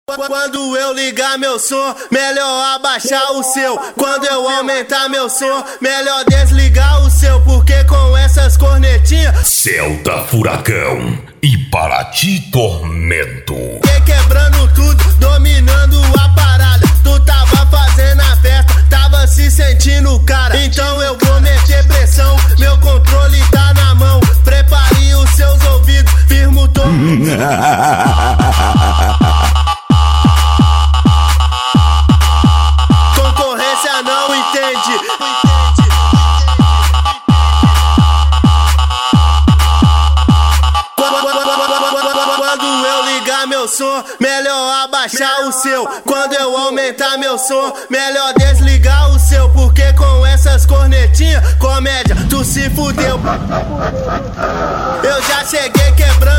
Quando eu ligar meu som, melhor abaixar o seu. Quando eu aumentar meu som, melhor desligar o seu. Porque com essas cornetinhas, Celta Furacão e Paraty Tormento. Quebrando tudo, dominando a parada. Tu tava fazendo a festa, tava se sentindo cara. Então eu vou meter pressão, meu controle tá na mão. Prepare os seus ouvidos, firmo todo. Concorrência não entende. Quando eu ligar meu som, melhor abaixar o seu. Quando eu aumentar meu som, melhor desligar o seu. Porque com essas cornetinhas, comédia, tu se fudeu. Eu já cheguei quebrando